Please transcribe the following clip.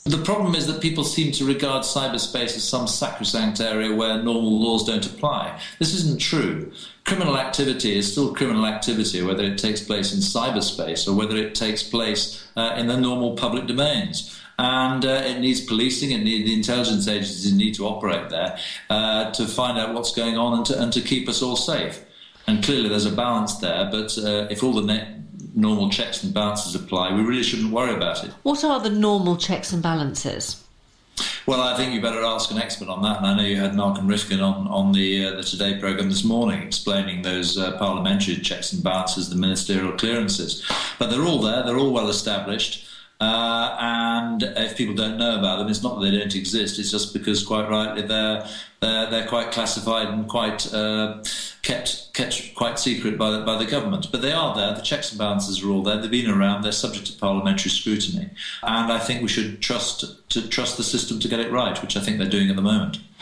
The problem is that people seem to regard cyberspace as some sacrosanct area where normal laws don't apply. This isn't true. Criminal activity is still criminal activity, whether it takes place in cyberspace or whether it takes place in the normal public domains. And it needs policing, the intelligence agencies need to operate there to find out what's going on and to keep us all safe. And clearly there's a balance there, but if all the normal checks and balances apply, we really shouldn't worry about it. What are the normal checks and balances? Well, I think you better ask an expert on that, and I know you had Malcolm Rifkin on the Today programme this morning explaining those parliamentary checks and balances, the ministerial clearances. But they're all there, they're all well established, and if people don't know about them, it's not that they don't exist, it's just because, quite rightly, they're quite classified and quite kept quite secret by the government. But they are there, the checks and balances are all there, they've been around, they're subject to parliamentary scrutiny, and I think we should trust the system to get it right, which I think they're doing at the moment.